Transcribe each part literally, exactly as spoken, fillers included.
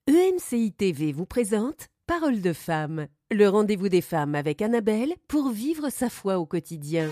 E M C I T V vous présente Parole de femme, le rendez-vous des femmes avec Annabelle pour vivre sa foi au quotidien.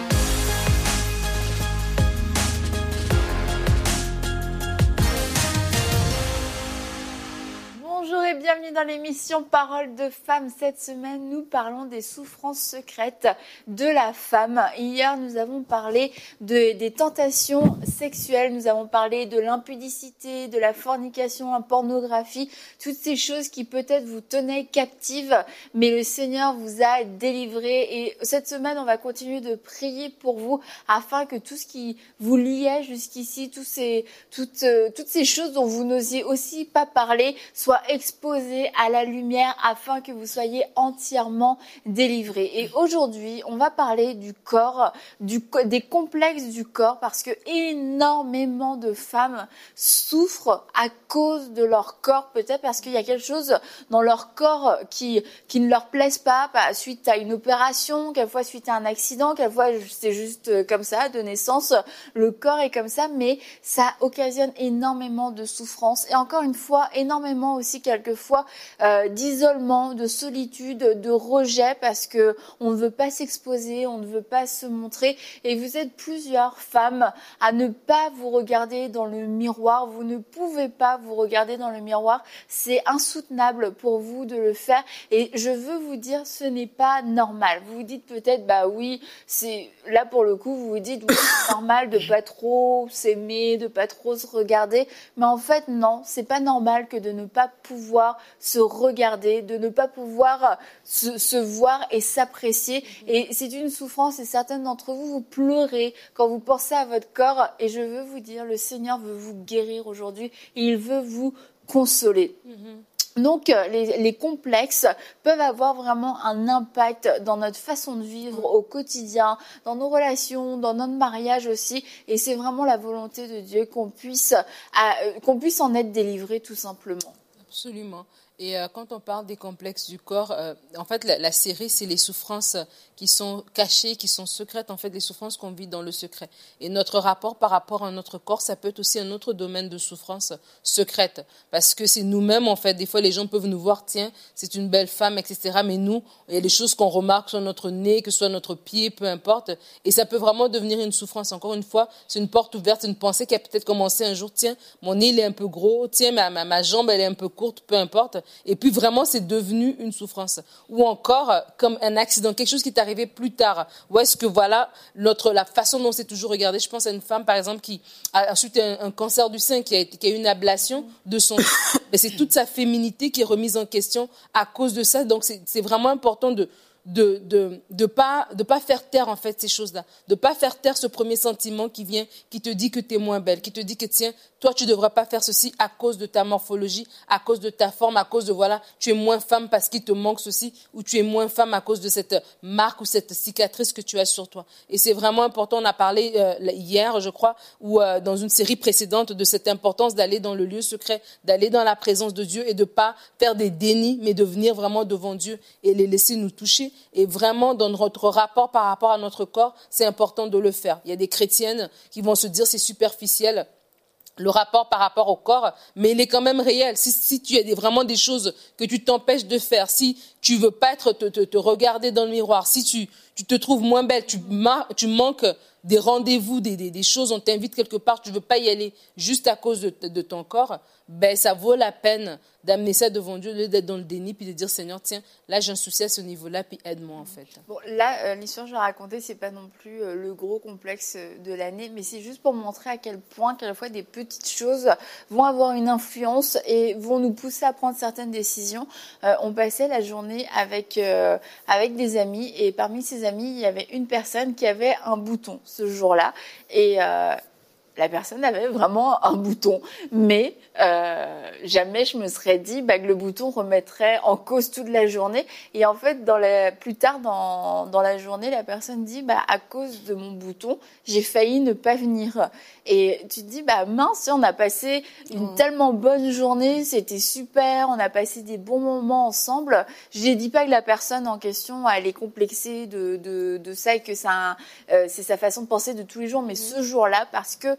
Bonjour et bienvenue dans l'émission Parole de femme. Cette semaine, nous parlons des souffrances secrètes de la femme. Hier, nous avons parlé de, des tentations sexuelles, nous avons parlé de l'impudicité, de la fornication, la pornographie, toutes ces choses qui peut-être vous tenaient captives, mais le Seigneur vous a délivré. Et cette semaine, on va continuer de prier pour vous afin que tout ce qui vous liait jusqu'ici, tous ces, toutes, euh, toutes ces choses dont vous n'osiez aussi pas parler, soient exposé à la lumière afin que vous soyez entièrement délivrés. Et aujourd'hui, on va parler du corps, du, des complexes du corps, parce que énormément de femmes souffrent à cause de leur corps, peut-être parce qu'il y a quelque chose dans leur corps qui, qui ne leur plaise pas, suite à une opération, quelquefois suite à un accident, quelquefois c'est juste comme ça, de naissance, le corps est comme ça, mais ça occasionne énormément de souffrance et encore une fois, énormément aussi quelquefois euh, d'isolement, de solitude, de rejet parce que on ne veut pas s'exposer, on ne veut pas se montrer et vous êtes plusieurs femmes à ne pas vous regarder dans le miroir, vous ne pouvez pas vous regarder dans le miroir, c'est insoutenable pour vous de le faire et je veux vous dire ce n'est pas normal. Vous vous dites peut-être bah oui, c'est là pour le coup vous vous dites oui, c'est normal de pas trop s'aimer, de pas trop se regarder, mais en fait non, c'est pas normal que de ne pas pouvoir se regarder, de ne pas pouvoir se, se voir et s'apprécier. Et c'est une souffrance et certaines d'entre vous, vous pleurez quand vous pensez à votre corps. Et je veux vous dire, le Seigneur veut vous guérir aujourd'hui. Il veut vous consoler. Mm-hmm. Donc, les, les complexes peuvent avoir vraiment un impact dans notre façon de vivre au quotidien, dans nos relations, dans notre mariage aussi. Et c'est vraiment la volonté de Dieu qu'on puisse, euh, qu'on puisse en être délivré tout simplement. Absolument. Et euh, quand on parle des complexes du corps, euh, en fait, la, la série, c'est les souffrances qui sont cachées, qui sont secrètes, en fait, les souffrances qu'on vit dans le secret. Et notre rapport par rapport à notre corps, ça peut être aussi un autre domaine de souffrance secrète. Parce que c'est nous-mêmes, en fait, des fois, les gens peuvent nous voir, tiens, c'est une belle femme, et cetera. Mais nous, il y a des choses qu'on remarque sur notre nez, que ce soit notre pied, peu importe. Et ça peut vraiment devenir une souffrance. Encore une fois, c'est une porte ouverte, c'est une pensée qui a peut-être commencé un jour, tiens, mon nez, il est un peu gros, tiens, ma, ma, ma jambe, elle est un peu courte, peu importe. Et puis vraiment, c'est devenu une souffrance. Ou encore, comme un accident, quelque chose qui est arrivé plus tard. Ou est-ce que voilà, notre, la façon dont c'est toujours regardé. Je pense à une femme, par exemple, qui a ensuite un, un cancer du sein, qui a, qui a eu une ablation de son sein. Et c'est toute sa féminité qui est remise en question à cause de ça. Donc, c'est, c'est vraiment important de de de de pas de pas faire taire en fait ces choses-là, de pas faire taire ce premier sentiment qui vient, qui te dit que tu es moins belle, qui te dit que tiens, toi tu devrais pas faire ceci à cause de ta morphologie, à cause de ta forme, à cause de voilà, tu es moins femme parce qu'il te manque ceci, ou tu es moins femme à cause de cette marque ou cette cicatrice que tu as sur toi. Et c'est vraiment important. On a parlé euh, hier, je crois, ou euh, dans une série précédente, de cette importance d'aller dans le lieu secret, d'aller dans la présence de Dieu et de pas faire des dénis, mais de venir vraiment devant Dieu et les laisser nous toucher. Et vraiment, dans notre rapport par rapport à notre corps, c'est important de le faire. Il y a des chrétiennes qui vont se dire c'est superficiel, le rapport par rapport au corps, mais il est quand même réel. Si, si tu as des, vraiment des choses que tu t'empêches de faire, si tu veux pas être, te, te, te regarder dans le miroir, si tu, tu te trouves moins belle, tu, ma, tu manques des rendez-vous, des, des, des choses, on t'invite quelque part, tu veux pas y aller juste à cause de, de ton corps, ben ça vaut la peine d'amener ça devant Dieu, d'être dans le déni, puis de dire Seigneur, tiens, là j'ai un souci à ce niveau-là, puis aide-moi en fait. Bon, là, euh, l'histoire que je vais raconter, c'est pas non plus euh, le gros complexe de l'année, mais c'est juste pour montrer à quel point, quelquefois, des petites choses vont avoir une influence et vont nous pousser à prendre certaines décisions. Euh, on passait la journée avec euh, avec des amis et parmi ces amis, il y avait une personne qui avait un bouton ce jour-là et euh, la personne avait vraiment un bouton, mais euh, jamais je me serais dit bah, que le bouton remettrait en cause toute la journée. Et en fait, dans la, plus tard dans, dans la journée, la personne dit bah, à cause de mon bouton, j'ai failli ne pas venir. Et tu te dis bah mince, on a passé une mmh. tellement bonne journée, c'était super, on a passé des bons moments ensemble. Je ne dis pas que la personne en question elle est complexée de de, de ça et que ça, euh, c'est sa façon de penser de tous les jours, mais mmh. ce jour-là, parce que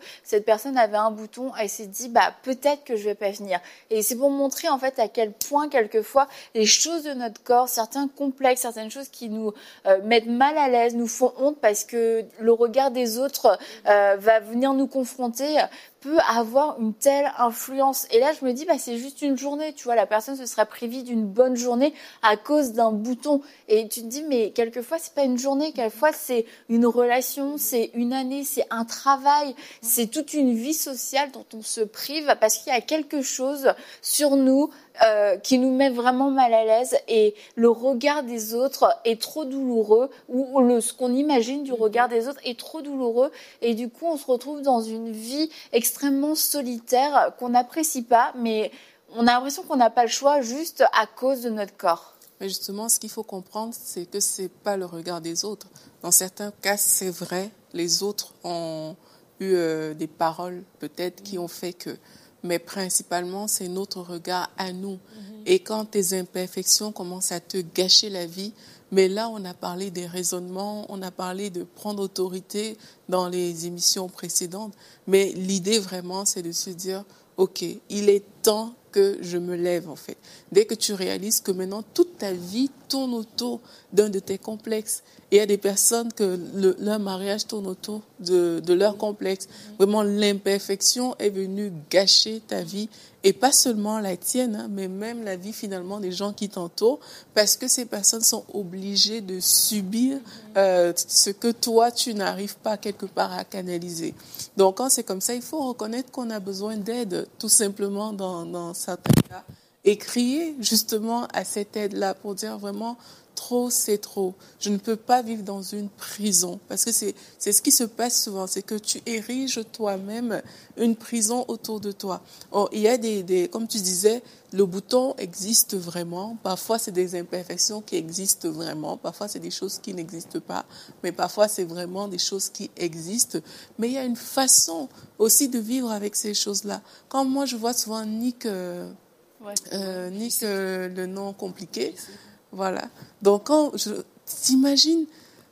cette personne avait un bouton, elle s'est dit bah peut-être que je vais pas venir. Et c'est pour montrer en fait à quel point quelquefois les choses de notre corps, certains complexes, certaines choses qui nous euh, mettent mal à l'aise, nous font honte parce que le regard des autres euh, va venir nous confronter, peut avoir une telle influence. Et là, je me dis, bah, c'est juste une journée, tu vois, la personne se sera privée d'une bonne journée à cause d'un bouton. Et tu te dis, mais quelquefois, c'est pas une journée, quelquefois, c'est une relation, c'est une année, c'est un travail, c'est toute une vie sociale dont on se prive parce qu'il y a quelque chose sur nous Euh, qui nous met vraiment mal à l'aise et le regard des autres est trop douloureux ou le, ce qu'on imagine du regard des autres est trop douloureux et du coup on se retrouve dans une vie extrêmement solitaire qu'on n'apprécie pas mais on a l'impression qu'on n'a pas le choix juste à cause de notre corps. Mais justement, ce qu'il faut comprendre, c'est que c'est pas le regard des autres. Dans certains cas, c'est vrai, les autres ont eu euh, des paroles peut-être qui ont fait que mais principalement, c'est notre regard à nous. Mm-hmm. Et quand tes imperfections commencent à te gâcher la vie, mais là, on a parlé des raisonnements, on a parlé de prendre autorité dans les émissions précédentes, mais l'idée vraiment, c'est de se dire, OK, il est temps que je me lève, en fait. Dès que tu réalises que maintenant, toute ta vie tourne autour d'un de tes complexes. Et il y a des personnes que le, leur mariage tourne autour de, de leur complexe. Vraiment, l'imperfection est venue gâcher ta vie. Et pas seulement la tienne, hein, mais même la vie, finalement, des gens qui t'entourent. Parce que ces personnes sont obligées de subir euh, ce que toi, tu n'arrives pas quelque part à canaliser. Donc, quand c'est comme ça, il faut reconnaître qu'on a besoin d'aide, tout simplement, dans, dans certains cas. Et crier, justement, à cette aide-là pour dire vraiment... Trop, c'est trop. Je ne peux pas vivre dans une prison. Parce que c'est, c'est ce qui se passe souvent. C'est que tu ériges toi-même une prison autour de toi. Or, il y a des, des, comme tu disais, le bouton existe vraiment. Parfois, c'est des imperfections qui existent vraiment. Parfois, c'est des choses qui n'existent pas. Mais parfois, c'est vraiment des choses qui existent. Mais il y a une façon aussi de vivre avec ces choses-là. Quand moi, je vois souvent Nick, euh, ouais, euh, Nick euh, le nom compliqué. Voilà. Donc, quand je t'imagine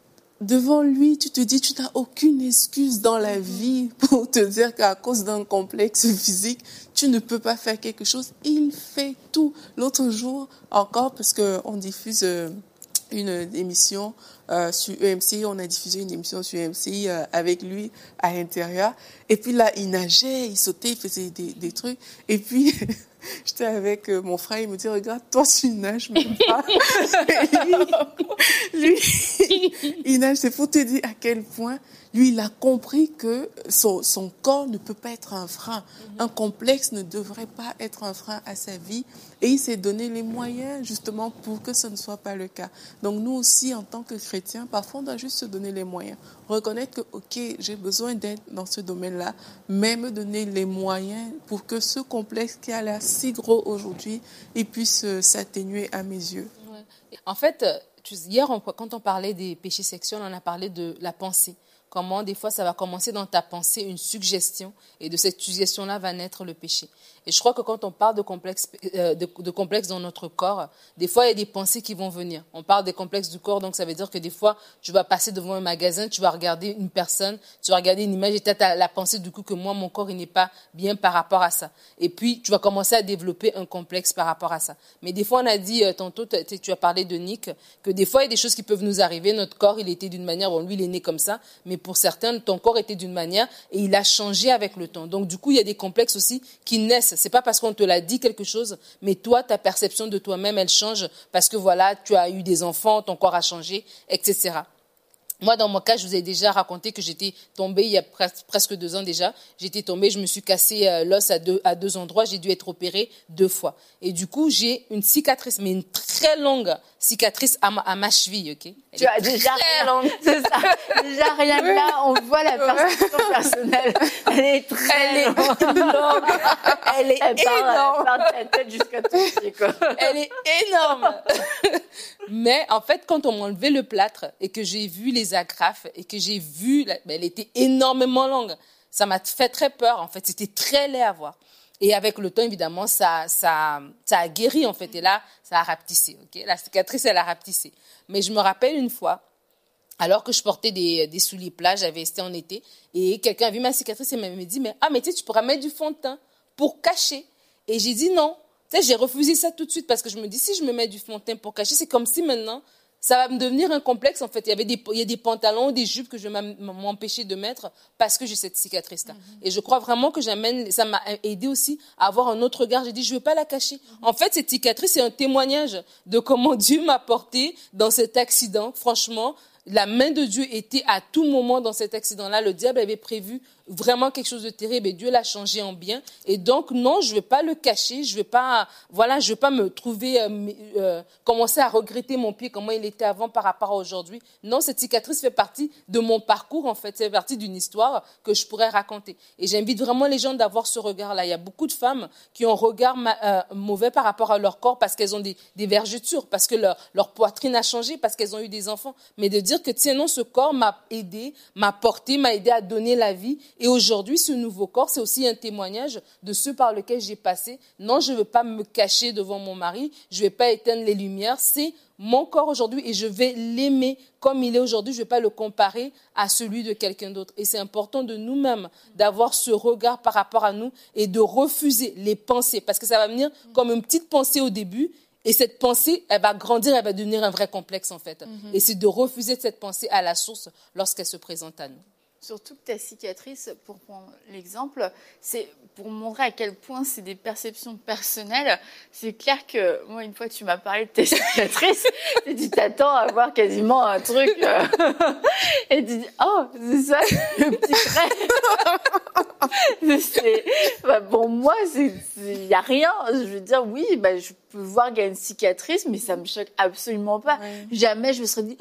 devant lui, tu te dis, tu n'as aucune excuse dans la vie pour te dire qu'à cause d'un complexe physique, tu ne peux pas faire quelque chose. Il fait tout. L'autre jour, encore, parce qu'on diffuse une émission euh, sur E M C, on a diffusé une émission sur E M C euh, avec lui à l'intérieur. Et puis là, il nageait, il sautait, il faisait des, des trucs. Et puis... J'étais avec euh, mon frère, il me dit, regarde, toi, tu nages même pas. lui, lui, il nage, c'est pour te dire à quel point, lui, il a compris que son, son corps ne peut pas être un frein. Mm-hmm. Un complexe ne devrait pas être un frein à sa vie. Et il s'est donné les moyens, justement, pour que ce ne soit pas le cas. Donc, nous aussi, en tant que chrétiens, parfois, on doit juste se donner les moyens. Reconnaître que, OK, j'ai besoin d'aide dans ce domaine-là, mais me donner les moyens pour que ce complexe qui a l'air si gros aujourd'hui, il puisse s'atténuer à mes yeux. Ouais. En fait, hier, on, quand on parlait des péchés sexuels, on a parlé de la pensée. Comment, des fois, ça va commencer dans ta pensée, une suggestion, et de cette suggestion-là va naître le péché. Et je crois que quand on parle de complexe, euh, de, de complexe dans notre corps, des fois, il y a des pensées qui vont venir. On parle des complexes du corps, donc ça veut dire que des fois, tu vas passer devant un magasin, tu vas regarder une personne, tu vas regarder une image, et tu as la pensée du coup que moi, mon corps, il n'est pas bien par rapport à ça. Et puis, tu vas commencer à développer un complexe par rapport à ça. Mais des fois, on a dit, euh, tantôt, tu as parlé de Nick, que des fois, il y a des choses qui peuvent nous arriver. Notre corps, il était d'une manière, bon, lui, il est né comme ça, mais pour certains, ton corps était d'une manière et il a changé avec le temps. Donc, du coup, il y a des complexes aussi qui naissent. C'est pas parce qu'on te l'a dit quelque chose, mais toi, ta perception de toi-même, elle change parce que voilà, tu as eu des enfants, ton corps a changé, et cetera. Moi, dans mon cas, je vous ai déjà raconté que j'étais tombée il y a pres- presque deux ans déjà. J'étais tombée, je me suis cassé euh, l'os à deux, à deux endroits. J'ai dû être opérée deux fois. Et du coup, j'ai une cicatrice, mais une très longue cicatrice à ma, à ma cheville, ok? Elle tu as déjà très rien, longue. C'est ça. Déjà rien que là, on voit la perception personnelle. Elle est très Elle est longue. longue. Elle est Elle part, énorme. elle part de ta tête jusqu'à ton pied, quoi. Elle est énorme. Mais en fait, quand on m'a enlevé le plâtre et que j'ai vu les agrafes et que j'ai vu, la, ben, elle était énormément longue. Ça m'a fait très peur. En fait, c'était très laid à voir. Et avec le temps, évidemment, ça, ça, ça a guéri, en fait. Et là, ça a rapetissé. Okay, la cicatrice, elle a rapetissé. Mais je me rappelle une fois, alors que je portais des, des souliers plats, j'avais été en été, et quelqu'un a vu ma cicatrice et m'a dit, mais, ah, mais tu sais, tu pourras mettre du fond de teint pour cacher. Et j'ai dit non. Tu sais, j'ai refusé ça tout de suite parce que je me dis, si je me mets du fond de teint pour cacher, c'est comme si maintenant, ça va me devenir un complexe, en fait. Il y avait des, il y a des pantalons ou des jupes que je vais m'empêcher de mettre parce que j'ai cette cicatrice-là. Mm-hmm. Et je crois vraiment que j'amène, ça m'a aidé aussi à avoir un autre regard. J'ai dit, je veux pas la cacher. Mm-hmm. En fait, cette cicatrice, c'est un témoignage de comment Dieu m'a porté dans cet accident. Franchement, la main de Dieu était à tout moment dans cet accident-là. Le diable avait prévu vraiment quelque chose de terrible et Dieu l'a changé en bien. Et donc, non, je ne vais pas le cacher. Je ne vais pas, voilà, je vais pas me trouver, euh, euh, commencer à regretter mon pied, comment il était avant par rapport à aujourd'hui. Non, cette cicatrice fait partie de mon parcours, en fait. C'est partie d'une histoire que je pourrais raconter. Et j'invite vraiment les gens d'avoir ce regard-là. Il y a beaucoup de femmes qui ont un regard euh, mauvais par rapport à leur corps parce qu'elles ont des, des vergetures, parce que leur, leur poitrine a changé, parce qu'elles ont eu des enfants. Mais de dire que, tiens, non, ce corps m'a aidé, m'a porté, m'a aidé à donner la vie. Et aujourd'hui, ce nouveau corps, c'est aussi un témoignage de ceux par lesquels j'ai passé. Non, je ne veux pas me cacher devant mon mari. Je ne vais pas éteindre les lumières. C'est mon corps aujourd'hui et je vais l'aimer comme il est aujourd'hui. Je ne vais pas le comparer à celui de quelqu'un d'autre. Et c'est important de nous-mêmes d'avoir ce regard par rapport à nous et de refuser les pensées. Parce que ça va venir comme une petite pensée au début. Et cette pensée, elle va grandir, elle va devenir un vrai complexe en fait. Mm-hmm. Et c'est de refuser cette pensée à la source lorsqu'elle se présente à nous. Surtout que ta cicatrice, pour prendre l'exemple, c'est pour montrer à quel point c'est des perceptions personnelles. C'est clair que moi, une fois que tu m'as parlé de tes cicatrices, tu t'attends à voir quasiment un truc euh, et tu dis oh c'est ça le petit trait. c'est, bah, pour moi, il y a rien. Je veux dire oui, bah, je peux voir qu'il y a une cicatrice, mais ça me choque absolument pas. Ouais. Jamais je me serais dit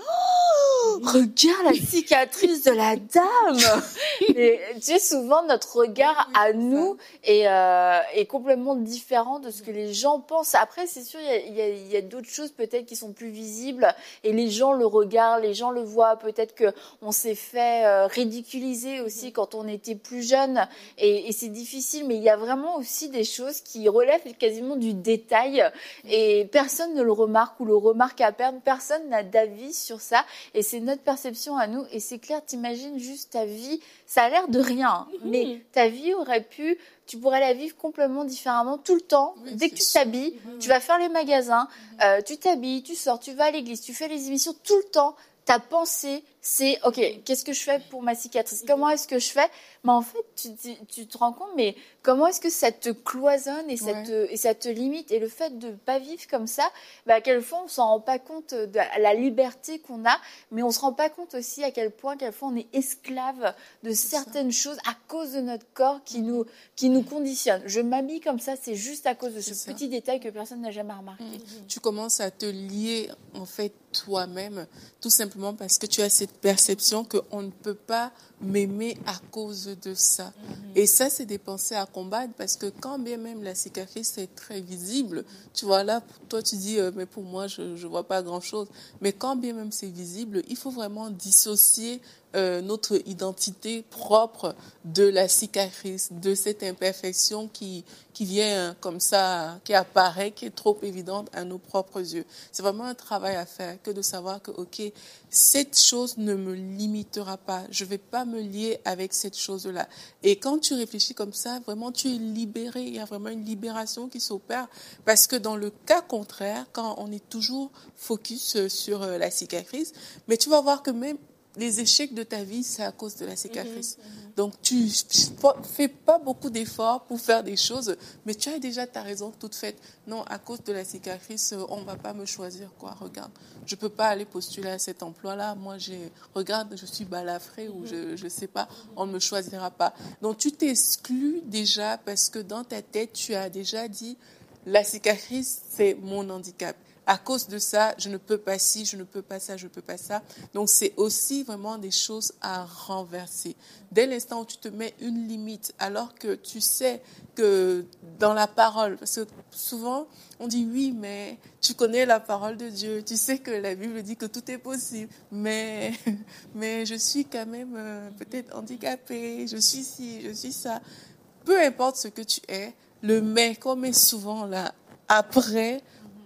oh regarde la cicatrice de la dame. Et tu sais, souvent notre regard à nous est, euh, est complètement différent de ce que les gens pensent. Après, c'est sûr, il y a, il y a, il y a d'autres choses peut-être qui sont plus visibles et les gens le regardent, les gens le voient. Peut-être que on s'est fait euh, ridiculiser aussi quand on était plus jeune et, et c'est difficile. Mais il y a vraiment aussi des choses qui relèvent quasiment du détail et personne ne le remarque ou le remarque à peine. Personne n'a d'avis sur ça et c'est notre perception à nous. Et c'est clair, t'imagines juste ta vie. Ça a l'air de rien, mmh. mais ta vie aurait pu, tu pourrais la vivre complètement différemment tout le temps. Oui, dès que tu t'habilles, mmh. tu vas faire les magasins, mmh. euh, tu t'habilles, tu sors, tu vas à l'église, tu fais les émissions tout le temps. Ta pensée, c'est « Ok, qu'est-ce que je fais pour ma cicatrice ? Comment est-ce que je fais ?» Mais en fait, tu, tu, tu te rends compte, mais comment est-ce que ça te cloisonne et ça, ouais. te, et ça te limite ? Et le fait de ne pas vivre comme ça, bah, à quel point on ne s'en rend pas compte de la liberté qu'on a, mais on ne se rend pas compte aussi à quel point, à quel point on est esclave de c'est certaines ça. choses à cause de notre corps qui, mmh. nous, qui nous conditionne. Je m'habille comme ça, c'est juste à cause de ce c'est petit ça. détail que personne n'a jamais remarqué. Mmh. Tu commences à te lier, en fait, toi-même, tout simplement parce que tu as cette perception qu'on ne peut pas m'aimer à cause de ça. Mm-hmm. Et ça, c'est des pensées à combattre parce que quand bien même la cicatrice est très visible, tu vois là, toi tu dis, euh, mais pour moi, je ne vois pas grand-chose. Mais quand bien même c'est visible, il faut vraiment dissocier euh, notre identité propre de la cicatrice, de cette imperfection qui, qui vient comme ça, qui apparaît, qui est trop évidente à nos propres yeux. C'est vraiment un travail à faire que de savoir que, ok, cette chose ne me limitera pas. Je ne vais pas me lier avec cette chose-là. Et quand tu réfléchis comme ça, vraiment, tu es libéré. Il y a vraiment une libération qui s'opère. Parce que dans le cas contraire, quand on est toujours focus sur la cicatrice, mais tu vas voir que même les échecs de ta vie, c'est à cause de la cicatrice. Mmh, mmh. Donc, tu fais pas beaucoup d'efforts pour faire des choses, mais tu as déjà ta raison toute faite. Non, à cause de la cicatrice, on va pas me choisir, quoi. Regarde, je peux pas aller postuler à cet emploi-là. Moi, j'ai, regarde, je suis balafrée mmh. ou je, je sais pas, on ne me choisira pas. Donc, tu t'exclus déjà parce que dans ta tête, tu as déjà dit, la cicatrice, c'est mon handicap. À cause de ça, je ne peux pas ci, je ne peux pas ça, je ne peux pas ça. Donc, c'est aussi vraiment des choses à renverser. Dès l'instant où tu te mets une limite, alors que tu sais que dans la parole, parce que souvent, on dit oui, mais tu connais la parole de Dieu, tu sais que la Bible dit que tout est possible, mais, mais je suis quand même euh, peut-être handicapée, je suis ci, je suis ça. Peu importe ce que tu es, le mais, comme est souvent là, après,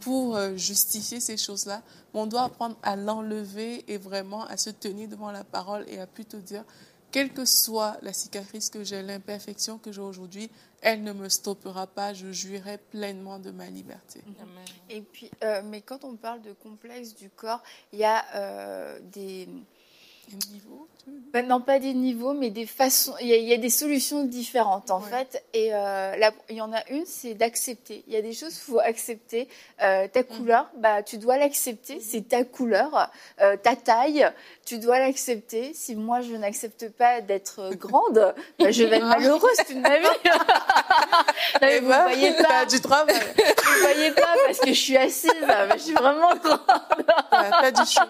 pour euh, justifier ces choses-là. Mais on doit apprendre à l'enlever et vraiment à se tenir devant la parole et à plutôt dire, quelle que soit la cicatrice que j'ai, l'imperfection que j'ai aujourd'hui, elle ne me stoppera pas, je jouirai pleinement de ma liberté. Amen. Et puis, euh, mais quand on parle de complexe du corps, il y a euh, des... Des niveaux ben non, pas des niveaux, mais des façons. Il y a, il y a des solutions différentes, en ouais. fait. Et euh, là, il y en a une, c'est d'accepter. Il y a des choses qu'il faut accepter. Euh, ta couleur, mmh. bah, tu dois l'accepter. C'est ta couleur. Euh, ta taille, tu dois l'accepter. Si moi, je n'accepte pas d'être grande, bah, je vais être malheureuse toute ma vie. Non, mais vous ne voyez pas. Du travail. Vous ne voyez pas parce que je suis assise. Je suis vraiment grande. T'as du chemin.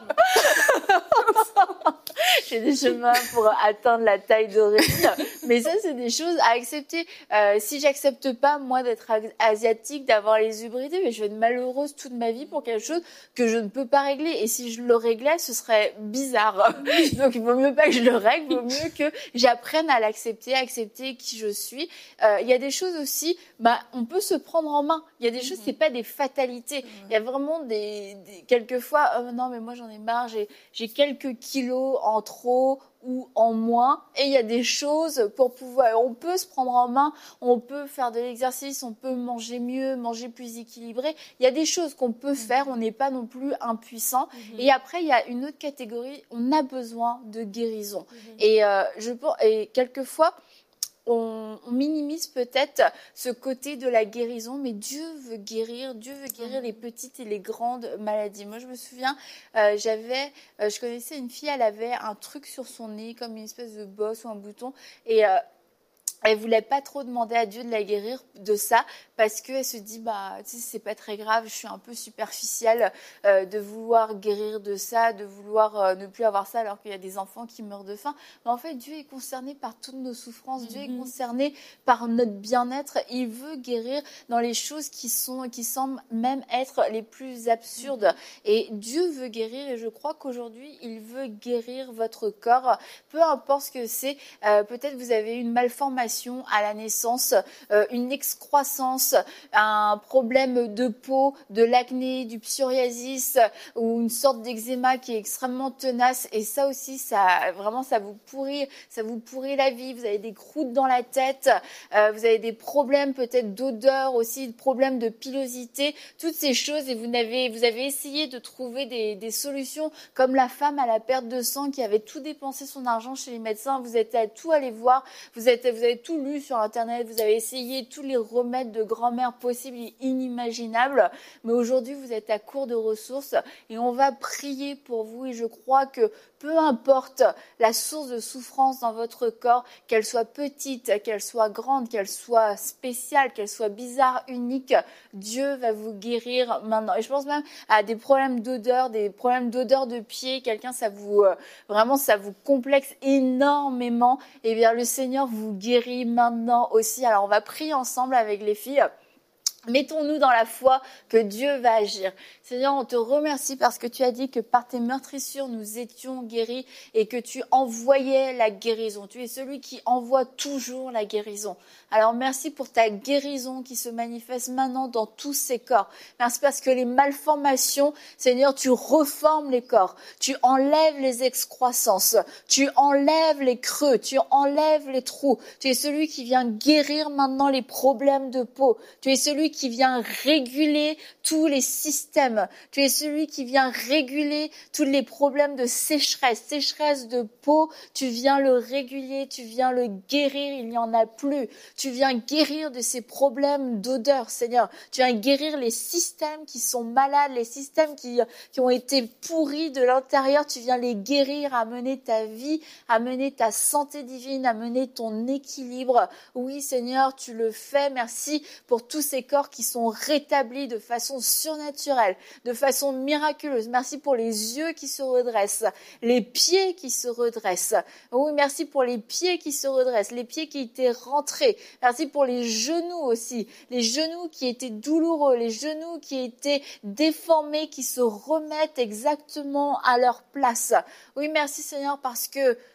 J'ai des chemins pour atteindre la taille d'origine. Mais ça, c'est des choses à accepter. Euh, si j'accepte pas, moi, d'être asiatique, d'avoir les yeux bridés, mais je vais être malheureuse toute ma vie pour quelque chose que je ne peux pas régler. Et si je le réglais, ce serait bizarre. Donc, il vaut mieux pas que je le règle, il vaut mieux que j'apprenne à l'accepter, à accepter qui je suis. Euh, il y a des choses aussi, bah, on peut se prendre en main. Il y a des choses, c'est pas des fatalités. Il y a vraiment des, des quelquefois, oh non, mais moi, j'en ai marre, j'ai, j'ai quelques kilos en trop ou en moins, et il y a des choses pour pouvoir, on peut se prendre en main, on peut faire de l'exercice, on peut manger mieux, manger plus équilibré, il y a des choses qu'on peut faire, on n'est pas non plus impuissant. Mm-hmm. Et après il y a une autre catégorie, on a besoin de guérison. Mm-hmm. Et euh, je pense, et quelquefois On, on minimise peut-être ce côté de la guérison, mais Dieu veut guérir, Dieu veut guérir les petites et les grandes maladies. Moi, je me souviens, euh, j'avais, euh, je connaissais une fille, elle avait un truc sur son nez, comme une espèce de bosse ou un bouton, et euh, elle voulait pas trop demander à Dieu de la guérir de ça parce qu'elle se dit bah tu sais c'est pas très grave, je suis un peu superficielle euh, de vouloir guérir de ça, de vouloir euh, ne plus avoir ça alors qu'il y a des enfants qui meurent de faim. Mais en fait Dieu est concerné par toutes nos souffrances, mm-hmm. Dieu est concerné par notre bien-être. Il veut guérir dans les choses qui sont qui semblent même être les plus absurdes. Mm-hmm. Et Dieu veut guérir et je crois qu'aujourd'hui il veut guérir votre corps, peu importe ce que c'est. Euh, peut-être vous avez une malformation à la naissance, euh, une excroissance, un problème de peau, de l'acné, du psoriasis ou une sorte d'eczéma qui est extrêmement tenace et ça aussi, ça vraiment ça vous pourrit, ça vous pourrit la vie. Vous avez des croûtes dans la tête, euh, vous avez des problèmes peut-être d'odeur aussi, des problèmes de pilosité, toutes ces choses et vous avez vous avez essayé de trouver des, des solutions comme la femme à la perte de sang qui avait tout dépensé son argent chez les médecins. Vous êtes à tout aller voir, vous êtes vous avez tout lu sur Internet, vous avez essayé tous les remèdes de grand-mère possibles et inimaginables, mais aujourd'hui vous êtes à court de ressources et on va prier pour vous et je crois que peu importe la source de souffrance dans votre corps, qu'elle soit petite, qu'elle soit grande, qu'elle soit spéciale, qu'elle soit bizarre, unique, Dieu va vous guérir maintenant. Et je pense même à des problèmes d'odeur, des problèmes d'odeur de pied, quelqu'un ça vous euh, vraiment ça vous complexe énormément, et bien le Seigneur vous guérit maintenant aussi. Alors on va prier ensemble avec les filles. Mettons-nous dans la foi que Dieu va agir. Seigneur, on te remercie parce que tu as dit que par tes meurtrissures, nous étions guéris et que tu envoyais la guérison. Tu es celui qui envoie toujours la guérison. Alors merci pour ta guérison qui se manifeste maintenant dans tous ces corps. Merci parce que les malformations, Seigneur, tu reformes les corps. Tu enlèves les excroissances. Tu enlèves les creux. Tu enlèves les trous. Tu es celui qui vient guérir maintenant les problèmes de peau. Tu es celui qui vient réguler tous les systèmes. Tu es celui qui vient réguler tous les problèmes de sécheresse, sécheresse de peau. Tu viens le réguler, tu viens le guérir, il n'y en a plus. Tu viens guérir de ces problèmes d'odeur, Seigneur. Tu viens guérir les systèmes qui sont malades, les systèmes qui, qui ont été pourris de l'intérieur. Tu viens les guérir, amener ta vie, amener ta santé divine, amener ton équilibre. Oui, Seigneur, tu le fais. Merci pour tous ces corps qui sont rétablis de façon surnaturelle, de façon miraculeuse. Merci pour les yeux qui se redressent, les pieds qui se redressent. Oui, merci pour les pieds qui se redressent, les pieds qui étaient rentrés. Merci pour les genoux aussi, les genoux qui étaient douloureux, les genoux qui étaient déformés, qui se remettent exactement à leur place. Oui, merci Seigneur parce que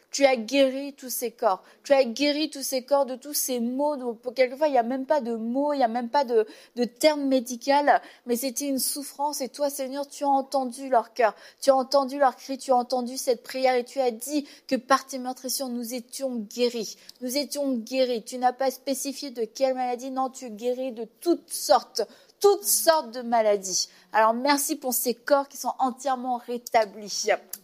Tu as guéri tous ces corps. Tu as guéri tous ces corps de tous ces maux. Donc, quelquefois, il n'y a même pas de mots, il n'y a même pas de, de terme médical, mais c'était une souffrance. Et toi, Seigneur, tu as entendu leur cœur, tu as entendu leur cri, tu as entendu cette prière et tu as dit que par tes meurtrissures, nous étions guéris. Nous étions guéris. Tu n'as pas spécifié de quelle maladie. Non, tu guéris de toutes sortes, toutes sortes de maladies. Alors, merci pour ces corps qui sont entièrement rétablis.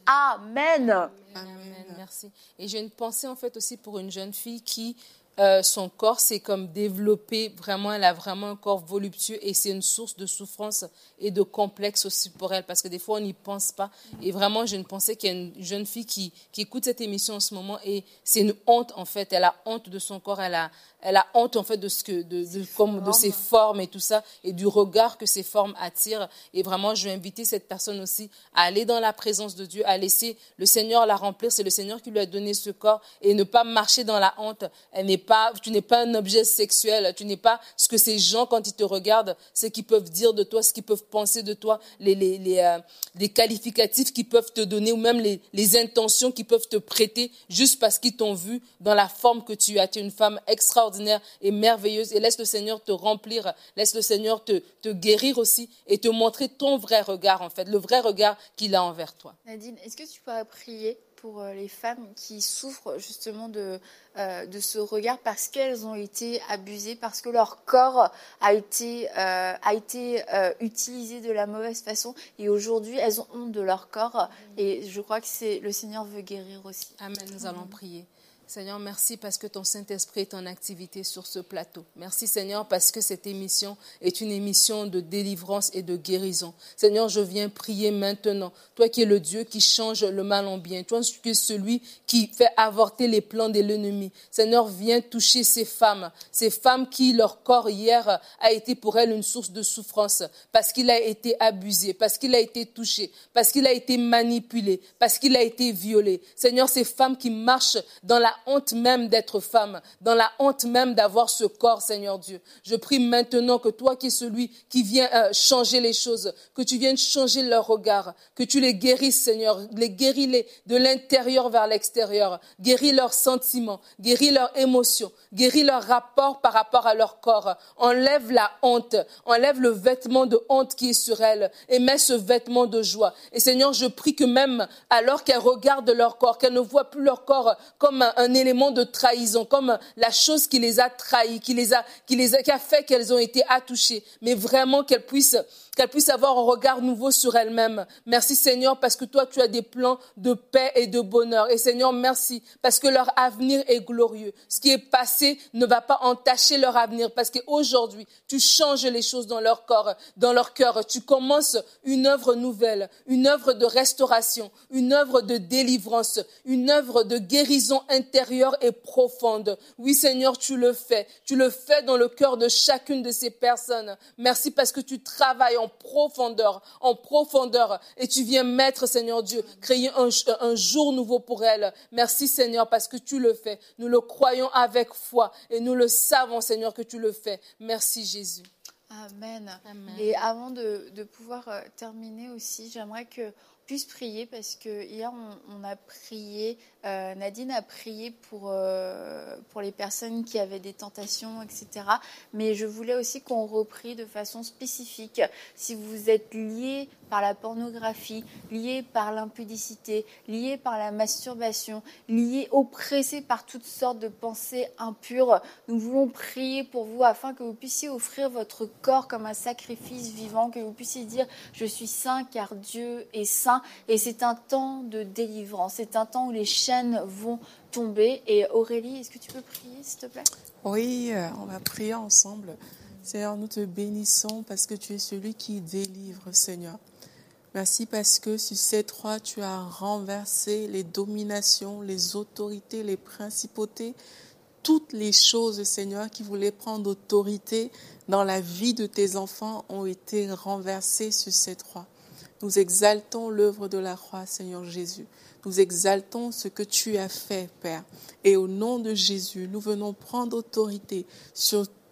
Amen. Amen. Amen. Merci. Et j'ai une pensée en fait aussi pour une jeune fille qui, euh, son corps s'est comme développé, vraiment, elle a vraiment un corps voluptueux et c'est une source de souffrance et de complexe aussi pour elle parce que des fois on n'y pense pas. Et vraiment, j'ai une pensée qu'il y a une jeune fille qui, qui écoute cette émission en ce moment et c'est une honte en fait. Elle a honte de son corps, elle a, elle a honte en fait de, ce que, de, de, comme, de ses formes et tout ça et du regard que ces formes attirent. Et vraiment, je vais inviter cette personne aussi à aller dans la présence de Dieu, à laisser le Seigneur la remplir. C'est le Seigneur qui lui a donné ce corps et ne pas marcher dans la honte. Elle n'est pas, tu n'es pas un objet sexuel, tu n'es pas ce que ces gens, quand ils te regardent, ce qu'ils peuvent dire de toi, ce qu'ils peuvent penser de toi, les, les, les, euh, les qualificatifs qu'ils peuvent te donner ou même les, les intentions qu'ils peuvent te prêter juste parce qu'ils t'ont vu dans la forme que tu as. Tu es une femme extraordinaire et merveilleuse et laisse le Seigneur te remplir, laisse le Seigneur te, te guérir aussi et te montrer ton vrai regard en fait, le vrai regard qu'il a envers toi. Nadine, est-ce que tu pourrais prier pour les femmes qui souffrent justement de, euh, de ce regard parce qu'elles ont été abusées, parce que leur corps a été, euh, a été euh, utilisé de la mauvaise façon et aujourd'hui elles ont honte de leur corps et je crois que c'est, le Seigneur veut guérir aussi. Amen, nous allons prier. Seigneur, merci parce que ton Saint-Esprit est en activité sur ce plateau. Merci Seigneur parce que cette émission est une émission de délivrance et de guérison. Seigneur, je viens prier maintenant. Toi qui es le Dieu qui change le mal en bien. Toi qui es celui qui fait avorter les plans de l'ennemi. Seigneur, viens toucher ces femmes. Ces femmes qui, leur corps hier a été pour elles une source de souffrance. Parce qu'il a été abusé, parce qu'il a été touché, parce qu'il a été manipulé, parce qu'il a été violé. Seigneur, ces femmes qui marchent dans la honte même d'être femme, dans la honte même d'avoir ce corps, Seigneur Dieu. Je prie maintenant que toi qui es celui qui vient euh, changer les choses, que tu viennes changer leur regard, que tu les guérisses, Seigneur, les guéris-les de l'intérieur vers l'extérieur, guéris leurs sentiments, guéris leurs émotions, guéris leur rapport par rapport à leur corps. Enlève la honte, enlève le vêtement de honte qui est sur elles et mets ce vêtement de joie. Et Seigneur, je prie que même alors qu'elles regardent leur corps, qu'elles ne voient plus leur corps comme un, un élément de trahison, comme la chose qui les a trahis, qui les a, qui les a, qui a fait qu'elles ont été attouchées, mais vraiment qu'elles puissent qu'elles puissent avoir un regard nouveau sur elles-mêmes. Merci Seigneur parce que toi tu as des plans de paix et de bonheur. Et Seigneur, merci parce que leur avenir est glorieux. Ce qui est passé ne va pas entacher leur avenir parce qu'aujourd'hui tu changes les choses dans leur corps, dans leur cœur. Tu commences une œuvre nouvelle, une œuvre de restauration, une œuvre de délivrance, une œuvre de guérison intérieure et profonde. Oui Seigneur, tu le fais. Tu le fais dans le cœur de chacune de ces personnes. Merci parce que tu travailles en profondeur, en profondeur. Et tu viens mettre, Seigneur Dieu, créer un, un jour nouveau pour elle. Merci, Seigneur, parce que tu le fais. Nous le croyons avec foi et nous le savons, Seigneur, que tu le fais. Merci, Jésus. Amen. Amen. Et avant de, de pouvoir euh, terminer aussi, j'aimerais que puisse prier parce que hier on, on a prié, euh, Nadine a prié pour, euh, pour les personnes qui avaient des tentations, et cetera. Mais je voulais aussi qu'on reprie de façon spécifique. Si vous êtes lié par la pornographie, lié par l'impudicité, lié par la masturbation, lié, oppressé par toutes sortes de pensées impures, nous voulons prier pour vous afin que vous puissiez offrir votre corps comme un sacrifice vivant, que vous puissiez dire « Je suis saint car Dieu est saint ». Et c'est un temps de délivrance, c'est un temps où les chaînes vont tomber. Et Aurélie, est-ce que tu peux prier, s'il te plaît ? Oui, euh, on va prier ensemble. Seigneur, nous te bénissons parce que tu es celui qui délivre, Seigneur. Merci parce que sur ces trois, tu as renversé les dominations, les autorités, les principautés, toutes les choses, Seigneur, qui voulaient prendre autorité dans la vie de tes enfants ont été renversées sur ces trois. Nous exaltons l'œuvre de la croix, Seigneur Jésus. Nous exaltons ce que tu as fait, Père. Et au nom de Jésus, nous venons prendre autorité sur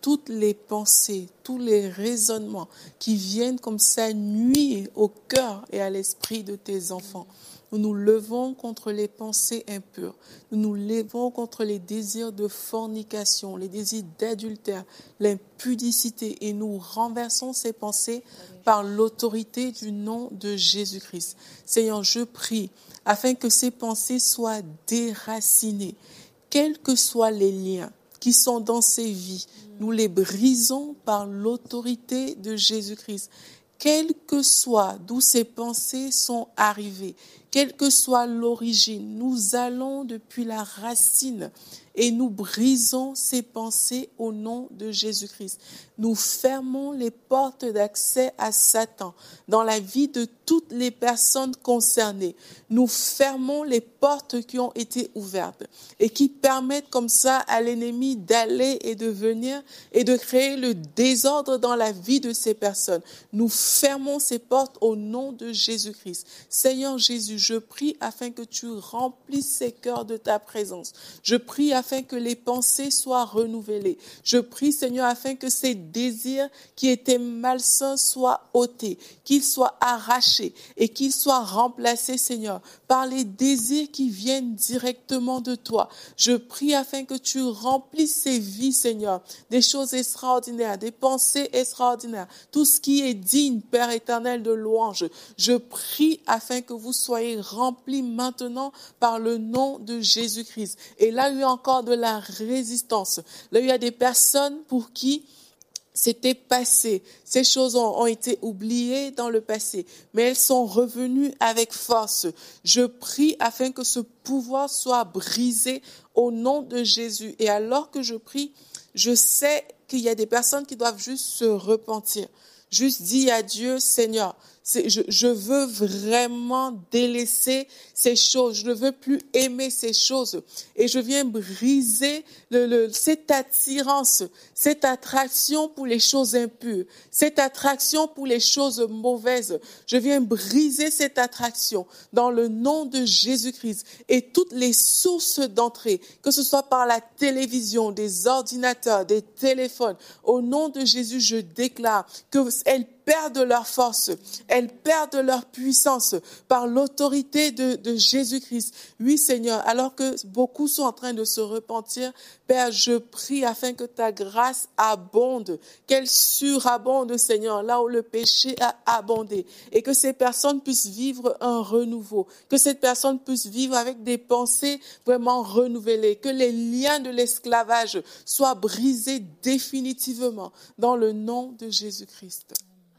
toutes les pensées, tous les raisonnements qui viennent comme ça nuire au cœur et à l'esprit de tes enfants. Nous nous levons contre les pensées impures. Nous nous levons contre les désirs de fornication, les désirs d'adultère, l'impudicité et nous renversons ces pensées par l'autorité du nom de Jésus-Christ. Seigneur, je prie afin que ces pensées soient déracinées, quels que soient les liens qui sont dans ces vies. Nous les brisons par l'autorité de Jésus-Christ. Quel que soit d'où ces pensées sont arrivées, quelle que soit l'origine, nous allons depuis la racine et nous brisons ces pensées au nom de Jésus-Christ. Nous fermons les portes d'accès à Satan dans la vie de toutes les personnes concernées. Nous fermons les portes qui ont été ouvertes et qui permettent comme ça à l'ennemi d'aller et de venir et de créer le désordre dans la vie de ces personnes. Nous fermons ces portes au nom de Jésus-Christ. Seigneur Jésus, je prie afin que tu remplisses ces cœurs de ta présence. Je prie afin que les pensées soient renouvelées. Je prie, Seigneur, afin que ces désirs qui étaient malsains soient ôtés, qu'ils soient arrachés et qu'ils soient remplacés, Seigneur, par les désirs qui viennent directement de toi. Je prie afin que tu remplisses ces vies, Seigneur, des choses extraordinaires, des pensées extraordinaires, tout ce qui est digne, Père éternel, de louange. Je prie afin que vous soyez remplis maintenant par le nom de Jésus-Christ. Et là, il y a encore de la résistance. Là, il y a des personnes pour qui c'était passé. Ces choses ont, ont été oubliées dans le passé, mais elles sont revenues avec force. Je prie afin que ce pouvoir soit brisé au nom de Jésus. Et alors que je prie, je sais qu'il y a des personnes qui doivent juste se repentir. Juste dire à Dieu, Seigneur, c'est, je, je veux vraiment délaisser ces choses. Je ne veux plus aimer ces choses. Et je viens briser le, le, cette attirance, cette attraction pour les choses impures, cette attraction pour les choses mauvaises. Je viens briser cette attraction dans le nom de Jésus-Christ. Et toutes les sources d'entrée, que ce soit par la télévision, des ordinateurs, des téléphones, au nom de Jésus, je déclare qu'elles perdent leur force, elles perdent leur puissance par l'autorité de, de Jésus-Christ. Oui, Seigneur, alors que beaucoup sont en train de se repentir, Père, je prie afin que ta grâce abonde, qu'elle surabonde, Seigneur, là où le péché a abondé, et que ces personnes puissent vivre un renouveau, que cette personne puisse vivre avec des pensées vraiment renouvelées, que les liens de l'esclavage soient brisés définitivement dans le nom de Jésus-Christ.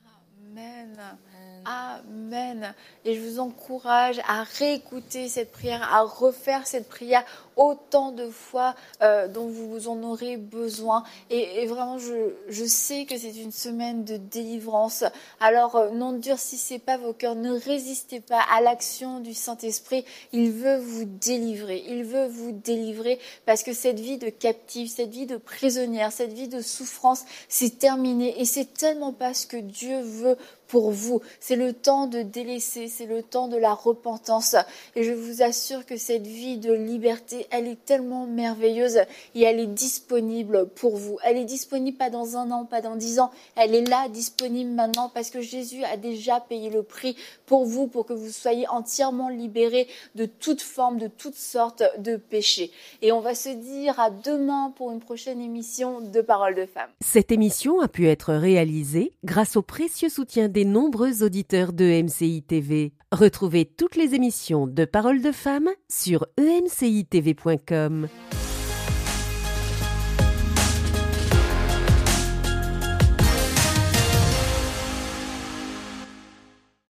Amen. Amen. Et je vous encourage à réécouter cette prière, à refaire cette prière autant de fois euh, dont vous en aurez besoin. Et, et vraiment, je, je sais que c'est une semaine de délivrance. Alors, euh, n'endurcissez pas vos cœurs, ne résistez pas à l'action du Saint-Esprit. Il veut vous délivrer. Il veut vous délivrer parce que cette vie de captive, cette vie de prisonnière, cette vie de souffrance, c'est terminé. Et c'est tellement pas ce que Dieu veut pour vous. C'est le temps de délaisser, c'est le temps de la repentance. Et je vous assure que cette vie de liberté, elle est tellement merveilleuse et elle est disponible pour vous. Elle est disponible pas dans un an, pas dans dix ans. Elle est là, disponible maintenant parce que Jésus a déjà payé le prix pour vous, pour que vous soyez entièrement libérés de toute forme, de toutes sortes de péchés. Et on va se dire à demain pour une prochaine émission de Paroles de Femmes. Cette émission a pu être réalisée grâce au précieux soutien des nombreux auditeurs de E M C I T V. Retrouvez toutes les émissions de Paroles de Femmes sur e m c i t v point com.